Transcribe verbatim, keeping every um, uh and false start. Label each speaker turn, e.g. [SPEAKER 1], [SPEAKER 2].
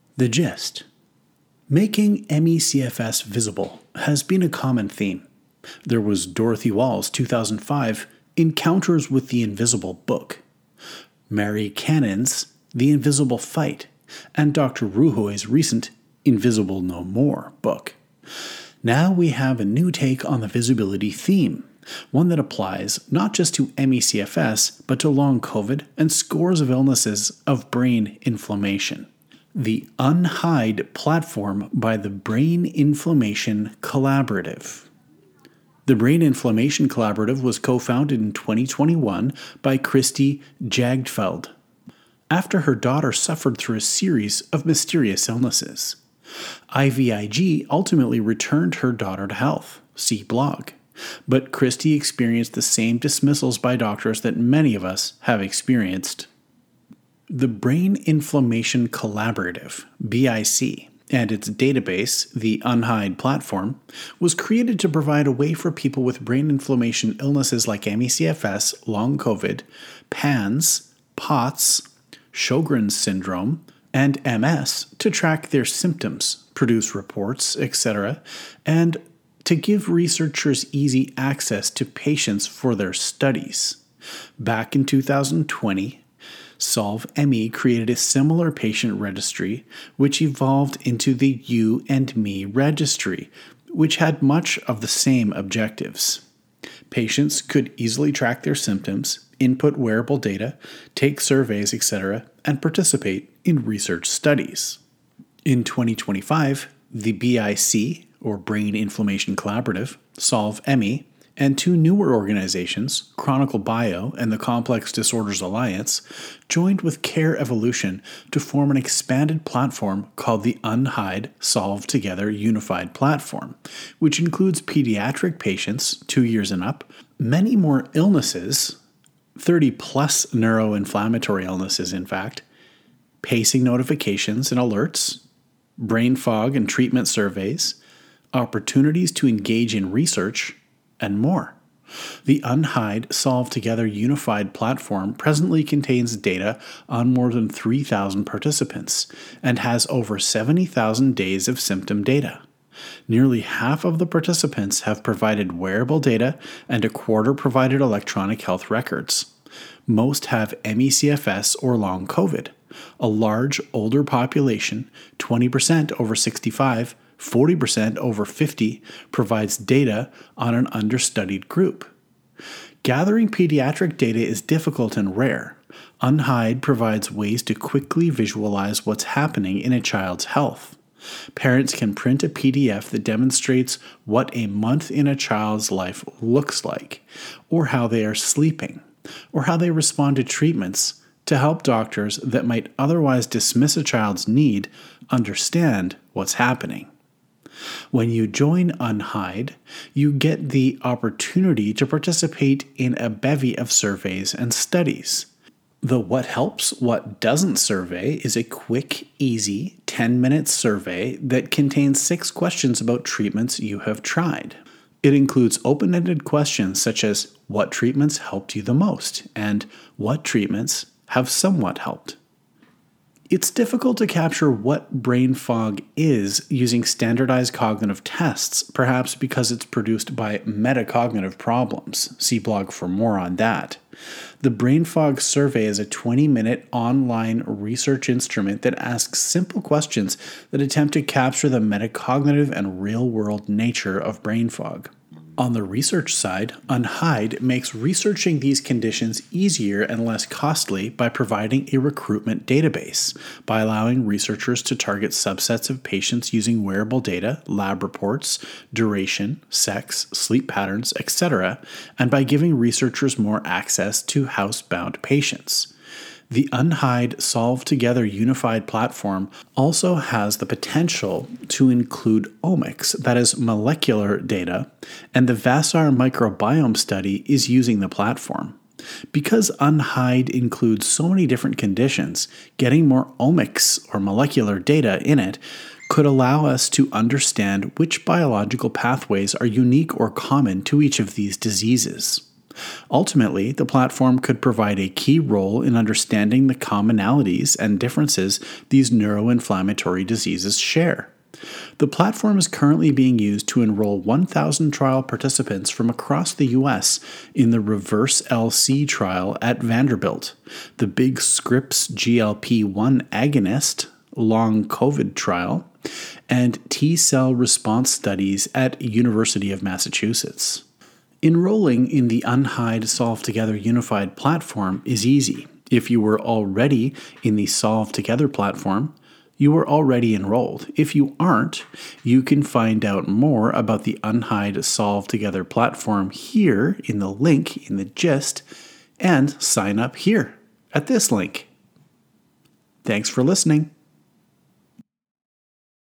[SPEAKER 1] The gist. Making M E C F S visible has been a common theme. There was Dorothy Wall's two thousand five Encounters with the Invisible book, Mary Cannon's The Invisible Fight, and Doctor Ruhoy's recent Invisible No More book. Now we have a new take on the visibility theme, one that applies not just to M E C F S, but to long COVID and scores of illnesses of brain inflammation. The Unhide platform by the Brain Inflammation Collaborative. The Brain Inflammation Collaborative was co-founded in twenty twenty-one by Christy Jagdfeld, after her daughter suffered through a series of mysterious illnesses. I V I G ultimately returned her daughter to health, see blog, but Christy experienced the same dismissals by doctors that many of us have experienced. The Brain Inflammation Collaborative, B I C, and its database, the Unhide platform, was created to provide a way for people with brain inflammation illnesses like M E C F S, long COVID, PANS, POTS, Sjogren's syndrome, and M S to track their symptoms, produce reports, et cetera, and to give researchers easy access to patients for their studies. Back in two thousand twenty, Solve M E created a similar patient registry, which evolved into the You and Me registry, which had much of the same objectives. Patients could easily track their symptoms, input wearable data, take surveys, et cetera, and participate in research studies. In twenty twenty-five, the B I C, or Brain Inflammation Collaborative, Solve M E, and two newer organizations, Chronicle Bio and the Complex Disorders Alliance, joined with Care Evolution to form an expanded platform called the Unhide Solve Together Unified Platform, which includes pediatric patients, two years and up, many more illnesses, thirty plus neuroinflammatory illnesses in fact, pacing notifications and alerts, brain fog and treatment surveys, opportunities to engage in research, and more. The Unhide Solve Together Unified Platform presently contains data on more than three thousand participants and has over seventy thousand days of symptom data. Nearly half of the participants have provided wearable data and a quarter provided electronic health records. Most have M E C F S or long COVID. A large older population, twenty percent over sixty-five, forty percent over fifty, provides data on an understudied group. Gathering pediatric data is difficult and rare. Unhide provides ways to quickly visualize what's happening in a child's health. Parents can print a P D F that demonstrates what a month in a child's life looks like, or how they are sleeping, or how they respond to treatments to help doctors that might otherwise dismiss a child's need understand what's happening. When you join Unhide, you get the opportunity to participate in a bevy of surveys and studies. The What Helps, What Doesn't survey is a quick, easy, ten-minute survey that contains six questions about treatments you have tried. It includes open-ended questions such as, what treatments helped you the most, and what treatments have somewhat helped. It's difficult to capture what brain fog is using standardized cognitive tests, perhaps because it's produced by metacognitive problems. See blog for more on that. The Brain Fog Survey is a twenty-minute online research instrument that asks simple questions that attempt to capture the metacognitive and real-world nature of brain fog. On the research side, Unhide makes researching these conditions easier and less costly by providing a recruitment database, by allowing researchers to target subsets of patients using wearable data, lab reports, duration, sex, sleep patterns, et cetera, and by giving researchers more access to housebound patients. The Unhide Solve Together Unified Platform also has the potential to include omics, that is, molecular data, and the Vassar microbiome study is using the platform. Because Unhide includes so many different conditions, getting more omics or molecular data in it could allow us to understand which biological pathways are unique or common to each of these diseases. Ultimately, the platform could provide a key role in understanding the commonalities and differences these neuroinflammatory diseases share. The platform is currently being used to enroll one thousand trial participants from across the U S in the REVERSE-L C trial at Vanderbilt, the Big Scripps G L P one agonist long COVID trial, and T-cell response studies at University of Massachusetts. Enrolling in the Unhide Solve Together Unified platform is easy. If you were already in the Solve Together platform, you are already enrolled. If you aren't, you can find out more about the Unhide Solve Together platform here in the link in the gist and sign up here at this link. Thanks for listening.